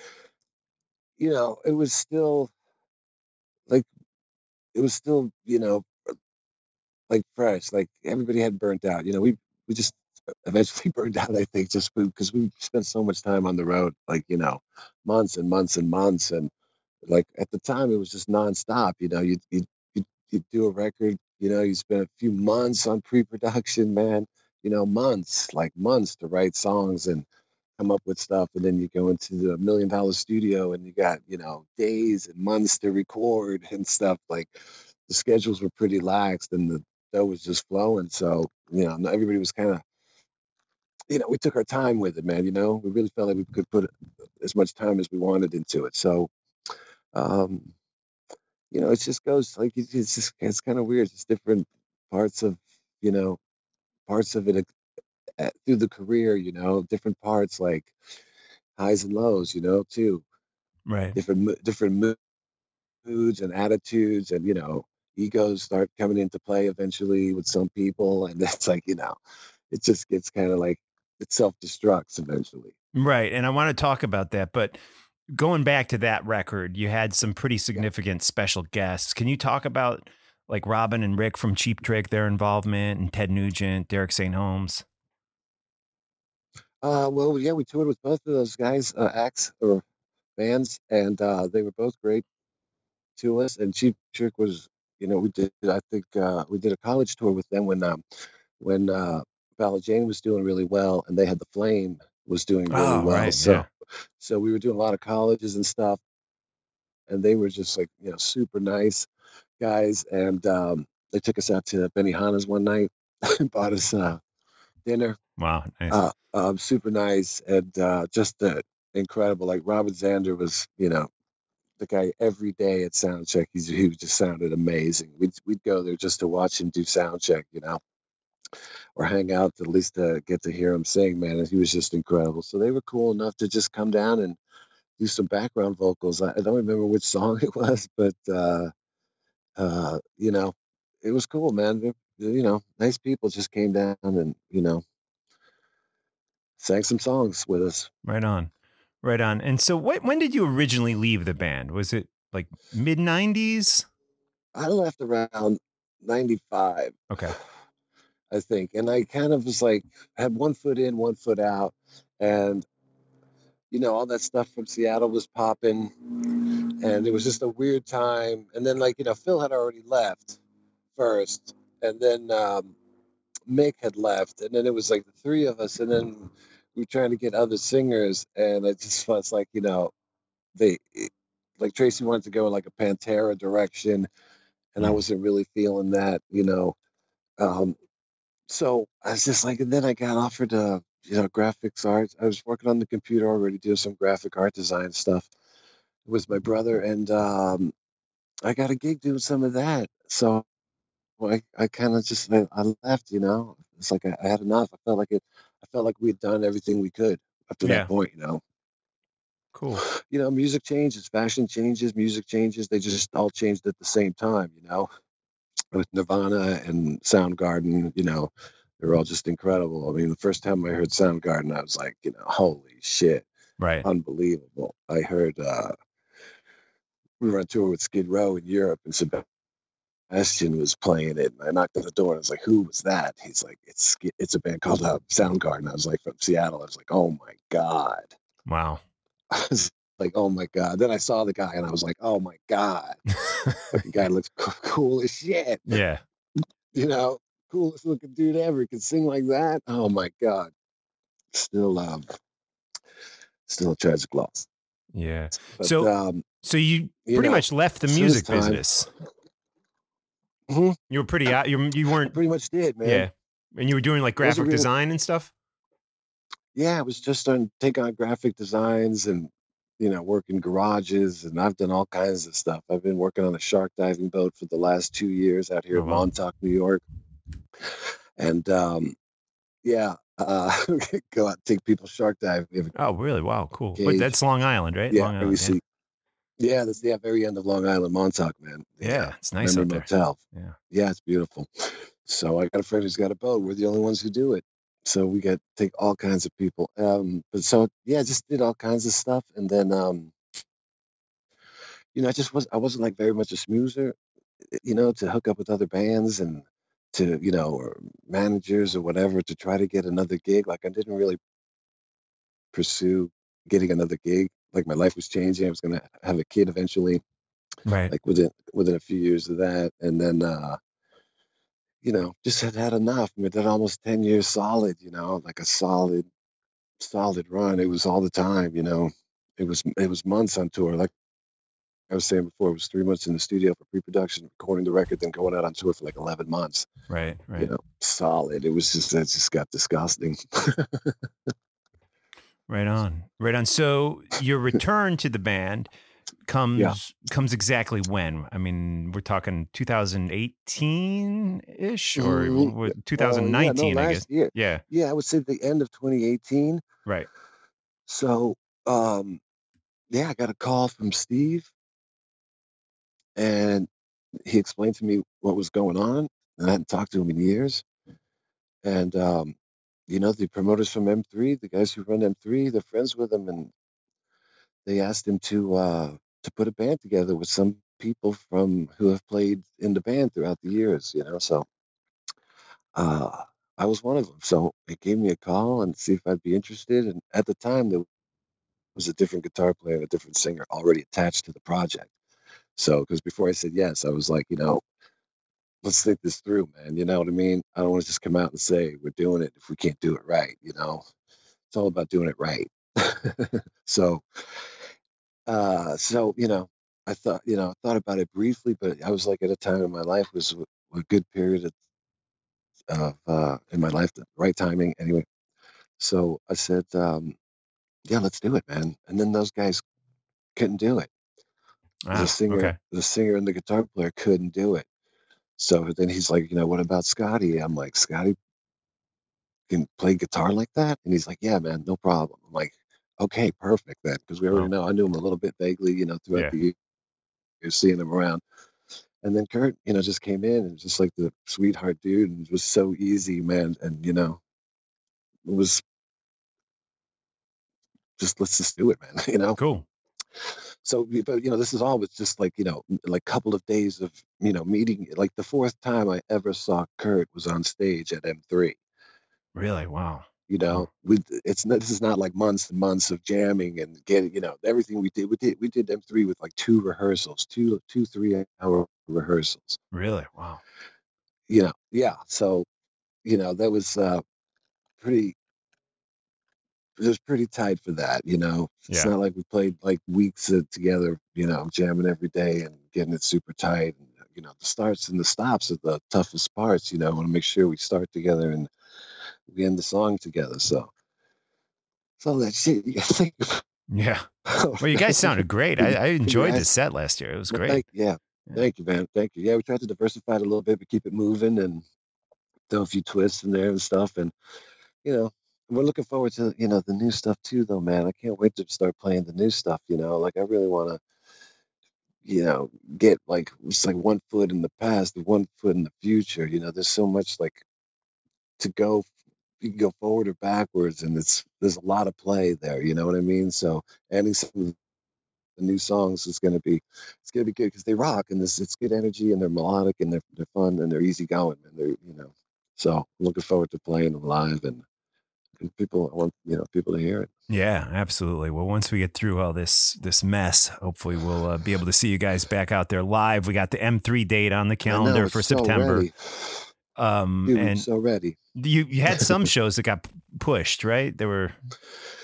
you know, it was still like it was still, you know, like fresh. Like everybody had burnt out. You know, we we just eventually burned out. I think just because we spent so much time on the road, like you know, months and months and months, and like at the time it was just nonstop. You know, you you you you do a record. You know, you spend a few months on pre-production, man. You know, months, like months to write songs and come up with stuff, and then you go into the million dollar studio and you got you know days and months to record and stuff. Like the schedules were pretty laxed and the dough was just flowing. So you know, everybody was kind of you know we took our time with it, man. You know, we really felt like we could put as much time as we wanted into it. So um, you know, it just goes like it's it's just it's kind of weird. It's different parts of you know parts of it uh, through the career. You know, different parts like highs and lows. You know, too Right. different mo- different mo- moods and attitudes, and you know, egos start coming into play eventually with some people, and that's like you know, it just gets kind of like it self destructs eventually. Right. And I want to talk about that, but going back to that record, you had some pretty Yeah. significant special guests. Can you talk about like Robin and Rick from Cheap Trick, their involvement, and Ted Nugent, Derek Saint Holmes? Uh, well, yeah, we toured with both of those guys, uh, acts or bands, and uh, they were both great to us. And Cheap Trick was, you know, we did, I think, uh, we did a college tour with them when, um, when uh, Valor Jane was doing really well, and they had the Flame was doing really Oh, well. right. Yeah. So, so we were doing a lot of colleges and stuff, and they were just like, you know, super nice guys. And um, they took us out to Benihana's one night and bought us uh, dinner. Wow. Nice. Uh, um, super nice and uh, just uh, incredible. Like Robert Zander was, you know, the guy every day at soundcheck. He's he just sounded amazing. We'd we'd go there just to watch him do soundcheck, you know, or hang out at least to get to hear him sing. Man, and he was just incredible. So they were cool enough to just come down and do some background vocals. I, I don't remember which song it was, but uh, uh, you know, it was cool, man. They, you know, nice people just came down and you know sang some songs with us. Right on. Right on. And so what, when did you originally leave the band? Was it like mid nineties? I left around ninety-five. Okay. I think. And I kind of was like, had one foot in, one foot out. And, you know, all that stuff from Seattle was popping. And it was just a weird time. And then, like, you know, Phil had already left first. And then um, Mick had left. And then it was like the three of us. And then we were trying to get other singers. And it just was like, you know, they, like Tracy wanted to go in like a Pantera direction. And I Mm. wasn't really feeling that, you know. Um, so I was just like, and then I got offered, uh, you know, graphics art. I was working on the computer already, doing some graphic art design stuff with my brother, and um, I got a gig doing some of that. So I, I kind of just, I, I left, you know. It's like I, I had enough. I felt like it. I felt like we had done everything we could up to Yeah. that point, you know. Cool. You know, music changes, fashion changes, music changes. They just all changed at the same time, you know. With Nirvana and Soundgarden, you know, they're all just incredible. I mean, the first time I heard Soundgarden, I was like, you know, holy shit, Right. unbelievable. I heard uh, we were on tour with Skid Row in Europe, and Sebastian was playing it. And I knocked on the door, and I was like, "Who was that?" He's like, "It's Skid- it's a band called uh, Soundgarden." I was like, "From Seattle." I was like, "Oh my god." Wow. I was like, "Oh my god." Then I saw the guy, and I was like, "Oh my god." The guy looks co- cool as shit. Yeah. You know, coolest looking dude ever. Can sing like that. Oh my god. Still, um, still a tragic loss. Yeah. But So, um, so you you pretty know, much left the as soon as music time, business. Mhm. You were pretty out. You you I weren't. pretty much did, man. Yeah. And you were doing like It was a graphic real, design and stuff. yeah, I was just starting to take on graphic designs and, you know, work in garages, and I've done all kinds of stuff. I've been working on a shark diving boat for the last two years out here Oh in wow. Montauk, New York. And um, yeah, uh, go out and take people shark diving. We have a Oh really? Wow. Cool. But cage. that's Long Island, right? Yeah, Long and we Island. Yeah. see. Yeah, that's the very end of Long Island, Montauk, man. The uh, Yeah. It's nice Memory out there. Motel. Yeah. Yeah, it's beautiful. So I got a friend who's got a boat. We're the only ones who do it. So we get take all kinds of people. Um, but so yeah, just did all kinds of stuff, and then um, you know, I just was I wasn't like very much a smoozer, eh, you know, to hook up with other bands and to you know or managers or whatever to try to get another gig. Like I didn't really pursue getting another gig. Like my life was changing. I was gonna have a kid eventually. Right. Like within within a few years of that, and then uh, you know, just had had enough. I mean, did almost ten years solid. You know, like a solid solid run. It was all the time. You know, it was it was months on tour. Like I was saying before, it was three months in the studio for pre-production, recording the record, then going out on tour for like eleven months. Right. You Right. know, solid. It was just it just got disgusting. Right on. Right on. So your return to the band comes Yeah. comes exactly when? I mean, we're talking two thousand eighteen ish or Mhm. what, Uh, yeah, no, twenty nineteen, I guess. last year. Yeah. Yeah, I would say the end of twenty eighteen. Right. So, um, yeah, I got a call from Steve, and he explained to me what was going on, and I hadn't talked to him in years. And um, you know, the promoters from M three, the guys who run M three, they're friends with him, and they asked him to uh, to put a band together with some people from who have played in the band throughout the years. You know, so uh, I was one of them. So they gave me a call and see if I'd be interested. And at the time, there was a different guitar player and a different singer already attached to the project. So, because before I said yes, I was like, you know, let's think this through, man. You know what I mean? I don't want to just come out and say we're doing it if we can't do it right. You know, it's all about doing it right. so, uh, so you know, I thought, you know, I thought about it briefly, but I was like at a time in my life was a a good period of, of uh, in my life, the right timing. Anyway, so I said, um, yeah, let's do it, man. And then those guys couldn't do it. The Ah, singer, okay. the singer and the guitar player couldn't do it. So then he's like, you know, what about Scotty? I'm like, Scotty can play guitar like that? And he's like, yeah, man, no problem. I'm like, okay, perfect then, because we already Wow. know I knew him a little bit vaguely, you know, throughout Yeah. the years, seeing him around. And then Kurt, you know, just came in and just like the sweetheart dude, and it was so easy, man. And you know, it was just let's just do it, man. You know. Cool. So, we- but you know, this is all with just like you know, m- like couple of days of you know meeting. Like the fourth time I ever saw Kurt was on stage at M three. Really? Wow. You know, Wow. with it's not, this is not like months and months of jamming and getting, you know, everything we did. We did we did M three with like two rehearsals, two two three hour rehearsals. Really? Wow. You know, yeah. So you know that was uh, pretty. It was pretty tight for that. You know, it's Yeah. not like we played like weeks uh, together. You know, jamming every day and getting it super tight. And, you know, the starts and the stops are the toughest parts. You know, I want to make sure we start together and we end the song together. So, so that shit you gotta think about. Yeah. Well, you guys sounded great. I, I enjoyed the set last year. It was Well, great. thank yeah, Yeah. thank you, man. Thank you. Yeah, we tried to diversify it a little bit, but keep it moving and throw a few twists in there and stuff. And you know, we're looking forward to you know the new stuff too, though, man. I can't wait to start playing the new stuff. You know, like I really want to, you know, get like it's like one foot in the past, one foot in the future. You know, there's so much like to go. You can go forward or backwards, and it's there's a lot of play there. You know what I mean? So adding some of the new songs is going to be it's going to be good because they rock and this it's good energy and they're melodic and they're they're fun and they're easy going and they're you know so looking forward to playing them live and, and people I want you know people to hear it. Yeah, absolutely. Well, once we get through all this this mess, hopefully we'll uh, be able to see you guys back out there live. We got the M three date on the I know, calendar it's for so September. ready. Um, Dude, I'm and so ready. you you had some shows that got p- pushed, right? There were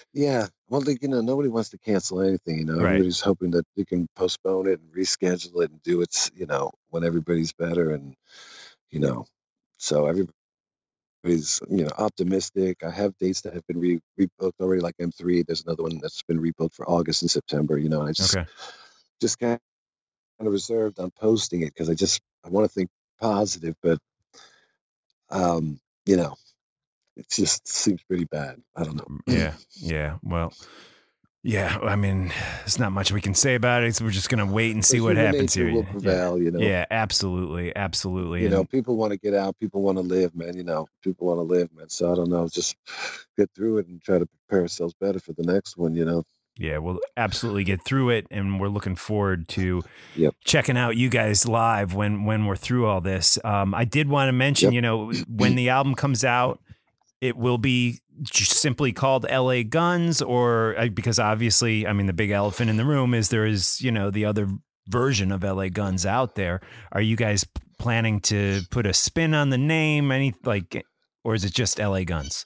Yeah. Well, like, you know, nobody wants to cancel anything, you know. Right. Everybody's hoping that they can postpone it and reschedule it and do it, you know, when everybody's better and, you know, so everybody's, you know, optimistic. I have dates that have been re rebooked already, like M three. There's another one that's been rebooked for August and September, you know, and I just Okay. just kind of reserved on posting it because I just I want to think positive, but um, you know, it just seems pretty bad. I don't know. Yeah. Yeah. Well, yeah. I mean, there's not much we can say about it. So we're just going to wait and see But what human happens nature here. will Yeah. prevail, you know. Yeah, absolutely. Absolutely. You know, And people want to get out. People want to live, man. You know, people want to live, man. So I don't know. Just get through it and try to prepare ourselves better for the next one, you know. yeah, we'll absolutely get through it. And we're looking forward to Yep. checking out you guys live when, when we're through all this. Um, I did want to mention, Yep. you know, when the album comes out, it will be just simply called L A Guns, or uh, because obviously, I mean, the big elephant in the room is there is, you know, the other version of L A Guns out there. Are you guys p- planning to put a spin on the name? Any like, or is it just L A Guns?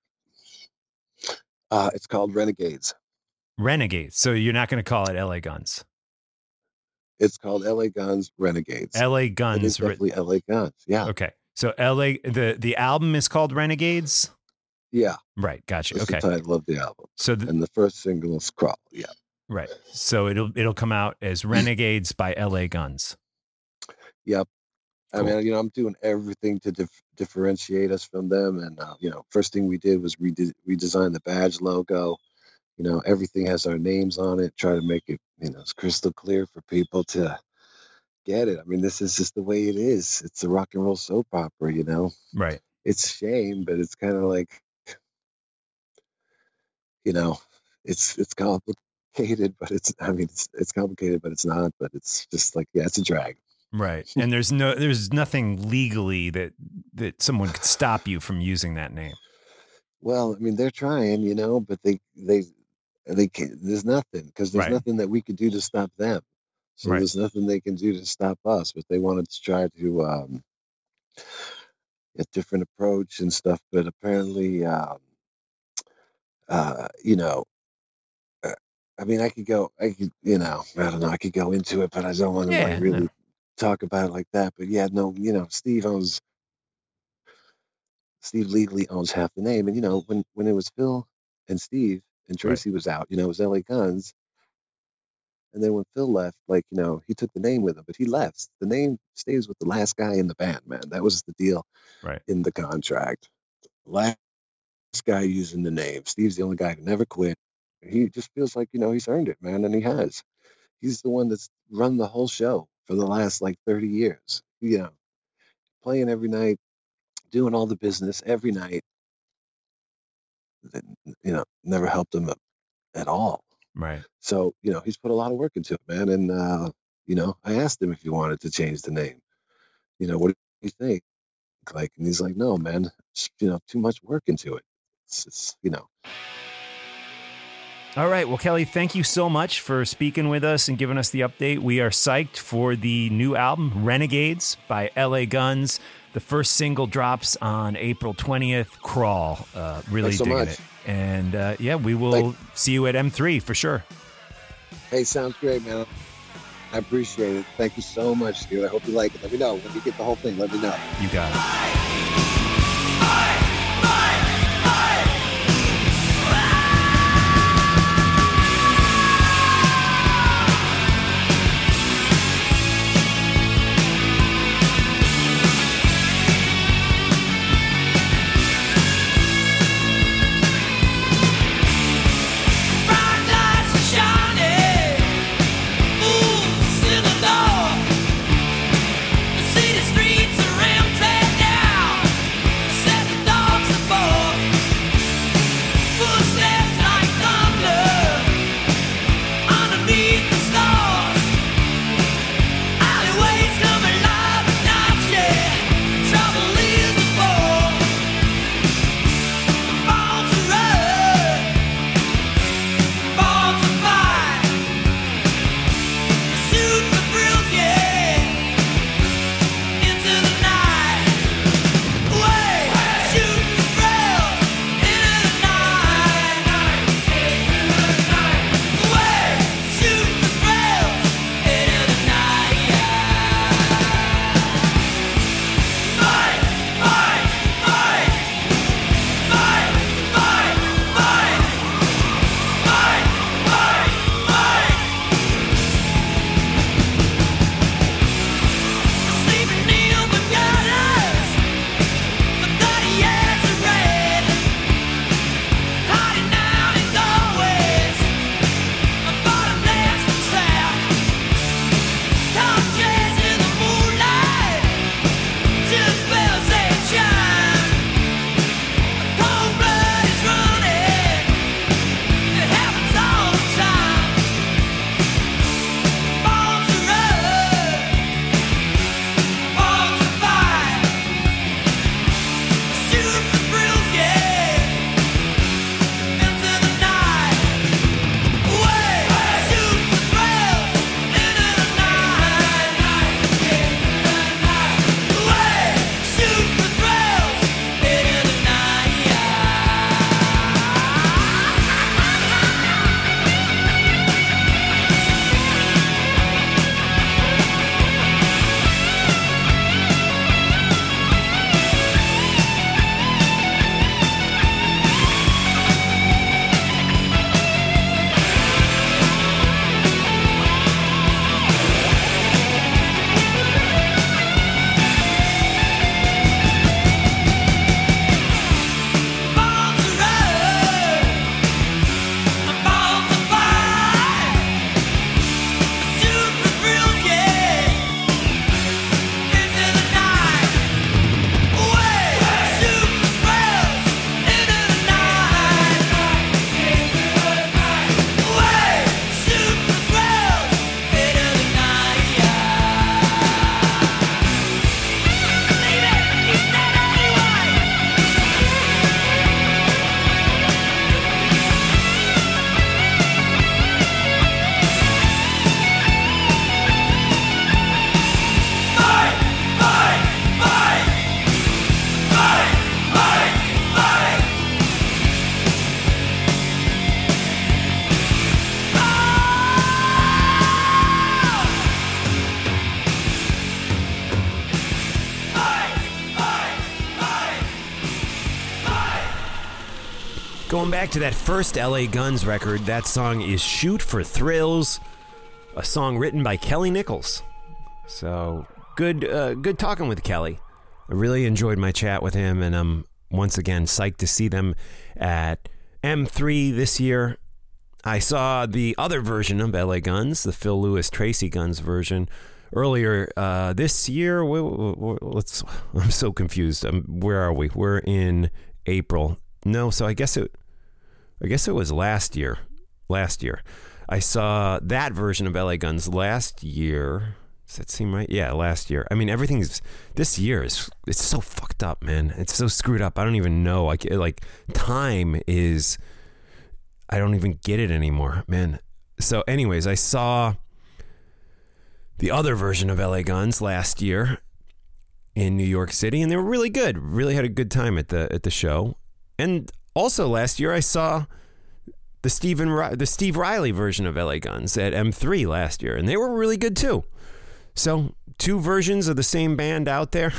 Uh, it's called Renegades. Renegades. So you're not going to call it L A Guns. It's called L A Guns Renegades. L A It is Guns. re- definitely L A Guns. Yeah. Okay. So L A, the, the album is called Renegades. Yeah. Right. Gotcha. That's Okay. the title of the album. So the, And the first single is Crawl. Yeah. right. So it'll, it'll come out as Renegades by L A Guns. Yep. I Cool. mean, you know, I'm doing everything to dif- differentiate us from them. And, uh, you know, first thing we did was rede- redesign the badge logo. You know, everything has our names on it. Try to make it, you know, it's crystal clear for people to get it. I mean, this is just the way it is. It's a rock and roll soap opera, you know. Right. It's a shame, but it's kind of like, you know, it's it's complicated, but it's I mean, it's it's complicated, but it's not. But it's just like, yeah, it's a drag. Right. And there's no, there's nothing legally that, that someone could stop you from using that name. Well, I mean, they're trying, you know, but they they they can't. There's nothing because there's Right. nothing that we could do to stop them. So Right. there's nothing they can do to stop us. But they wanted to try to um, a different approach and stuff. But apparently, um, uh, you know, uh, I mean, I could go, I could, you know, I don't know, I could go into it, but I don't want to Yeah. like really talk about it like that. But yeah, no, you know, Steve owns, Steve legally owns half the name. And, you know, when, when it was Phil and Steve and Right. Tracy was out, you know, it was L A Guns. And then when Phil left, like, you know, he took the name with him, but he left. The name stays with the last guy in the band, man. That was the deal Right. in the contract. Last guy using the name. Steve's the only guy who never quit. He just feels like, you know, he's earned it, man. And he has. He's the one that's run the whole show for the last like thirty years, you know, playing every night, doing all the business every night. That, you know, never helped him at all. Right. So, you know, he's put a lot of work into it, man. And, uh, you know, I asked him if he wanted to change the name. You know, what do you think? Like, and he's like, no, man, it's, you know, too much work into it. It's, it's, you know. All right. Well, Kelly, thank you so much for speaking with us and giving us the update. We are psyched for the new album, Renegades by L A Guns. The first single drops on April twentieth, Crawl. Uh, really Thanks so digging much. it. And uh, yeah, we will Thank- see you at M three for sure. Hey, sounds great, man. I appreciate it. Thank you so much, dude. I hope you like it. Let me know when you get the whole thing. Let me know. You got it. Bright lights are shining, fools in the door. The city streets are empty now. Going back to that first L A Guns record, that song is Shoot for Thrills, a song written by Kelly Nichols. So good, uh, good talking with Kelly. I really enjoyed my chat with him, and I'm once again psyched to see them at M three this year. I saw the other version of L A Guns, the Phil Lewis Tracy Guns version, earlier uh, this year. We, we, we, let's. I'm so confused. Um, where are we? We're in April. No, so I guess it. I guess it was last year. Last year, I saw that version of L A Guns last year. Does that seem right? Yeah, last year. I mean, everything's this year is it's so fucked up, man. It's so screwed up. I don't even know. Like, like time is. I don't even get it anymore, man. So anyways, I saw the other version of L A Guns last year in New York City, and they were really good. Really had a good time at the at the show. And also last year I saw the Stephen the Steve Riley version of L A Guns at M three last year, and they were really good too. So two versions of the same band out there.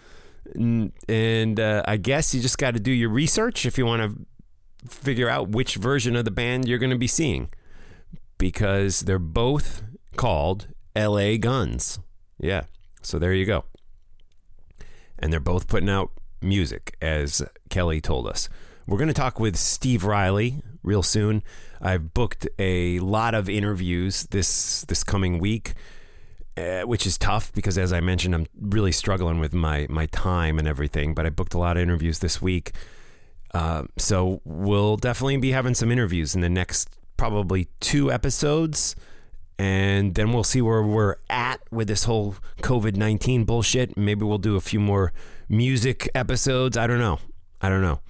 and and uh, I guess you just got to do your research if you want to figure out which version of the band you're going to be seeing, because they're both called L A Guns. Yeah, so there you go. And they're both putting out music, as Kelly told us. We're going to talk with Steve Riley real soon. I've booked a lot of interviews this this coming week, uh, which is tough because, as I mentioned, I'm really struggling with my my time and everything, but I booked a lot of interviews this week. Uh, so we'll definitely be having some interviews in the next probably two episodes, and then we'll see where we're at with this whole covid nineteen bullshit. Maybe we'll do a few more music episodes. I don't know. I don't know.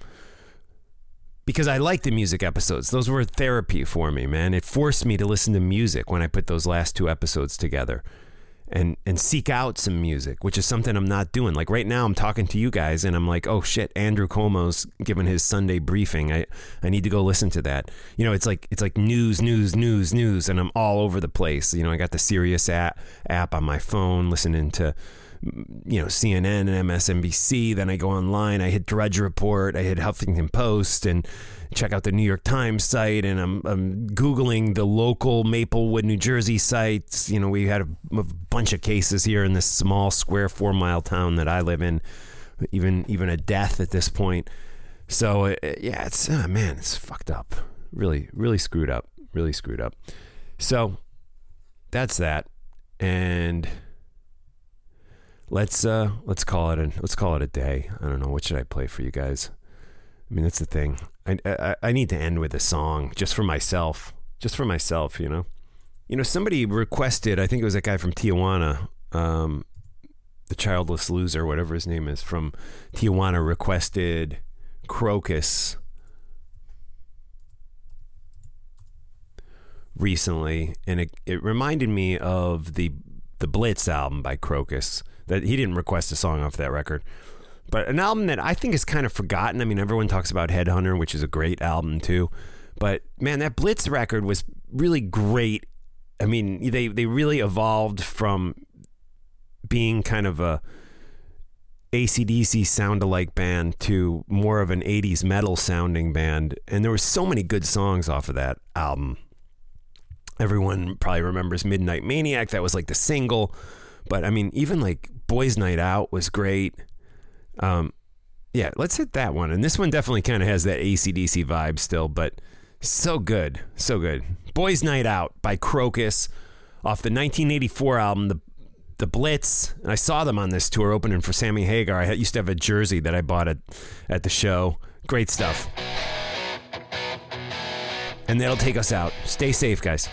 Because I like the music episodes. Those were therapy for me, man. It forced me to listen to music when I put those last two episodes together. And and seek out some music, which is something I'm not doing. Like right now, I'm talking to you guys, and I'm like, oh shit, Andrew Cuomo's giving his Sunday briefing. I, I need to go listen to that. You know, it's like it's like news, news, news, news, and I'm all over the place. You know, I got the Sirius app app on my phone, listening to, you know, C N N and M S N B C. Then I go online, I hit Drudge Report, I hit Huffington Post, and check out the New York Times site, and I'm, I'm Googling the local Maplewood, New Jersey sites. You know, we had a, a bunch of cases here in this small square four mile town that I live in, even even a death at this point. So uh, yeah, it's, uh, man, it's fucked up. Really, really screwed up, really screwed up. So that's that. And let's, uh, let's call it a, let's call it a day. I don't know. What should I play for you guys? I mean, that's the thing. I, I I need to end with a song just for myself, just for myself, you know. You know, somebody requested, I think it was that guy from Tijuana, um, the Childless Loser, whatever his name is, from Tijuana, requested Crocus recently, and it, it reminded me of the the Blitz album by Crocus. That he didn't request a song off that record. But an album that I think is kind of forgotten. I mean, everyone talks about Headhunter, which is a great album too. But man, that Blitz record was really great. I mean, they, they really evolved from being kind of a A C D C sound-alike band to more of an eighties metal sounding band. And there were so many good songs off of that album. Everyone probably remembers Midnight Maniac. That was like the single. But I mean, even like Boys Night Out was great. Um, yeah, let's hit that one. And this one definitely kind of has that A C D C vibe still, but so good, so good. Boys Night Out by Crocus off the nineteen eighty-four album, The the Blitz. And I saw them on this tour opening for Sammy Hagar. I used to have a jersey that I bought at, at the show. Great stuff. And that'll take us out. Stay safe, guys.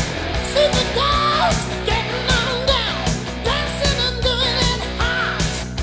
See the girls getting on down, dancing and doing it hot.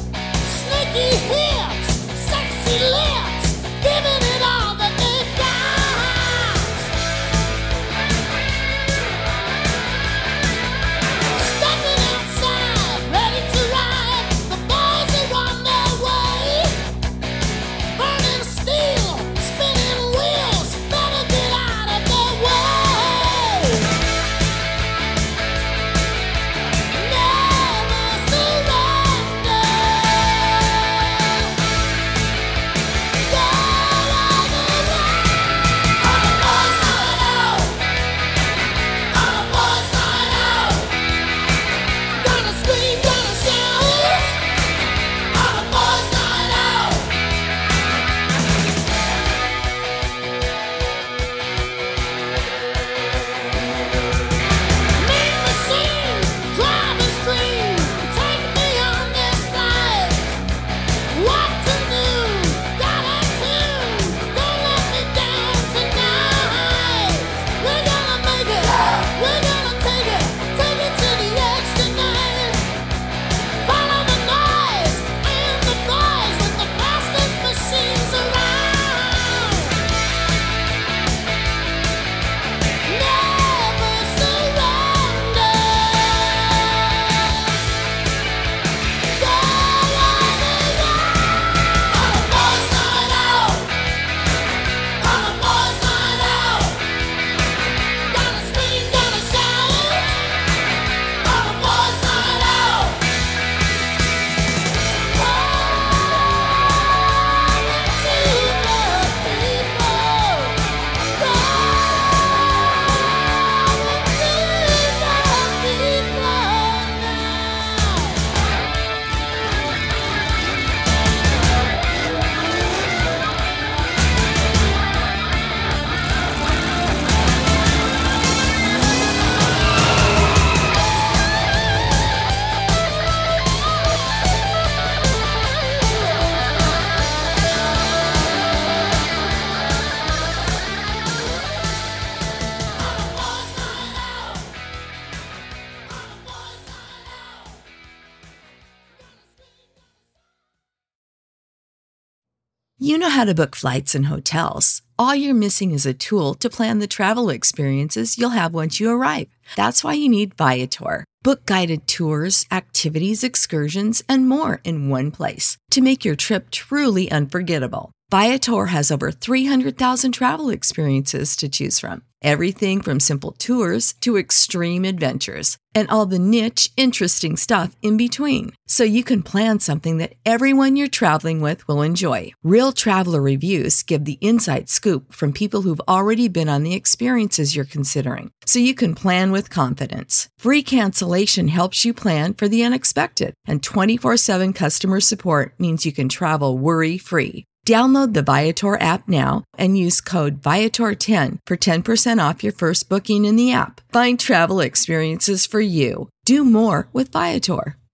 You know how to book flights and hotels. All you're missing is a tool to plan the travel experiences you'll have once you arrive. That's why you need Viator. Book guided tours, activities, excursions, and more in one place to make your trip truly unforgettable. Viator has over three hundred thousand travel experiences to choose from. Everything from simple tours to extreme adventures and all the niche, interesting stuff in between. So you can plan something that everyone you're traveling with will enjoy. Real traveler reviews give the inside scoop from people who've already been on the experiences you're considering. So you can plan with confidence. Free cancellation helps you plan for the unexpected. And twenty-four seven customer support means you can travel worry-free. Download the Viator app now and use code Viator ten for ten percent off your first booking in the app. Find travel experiences for you. Do more with Viator.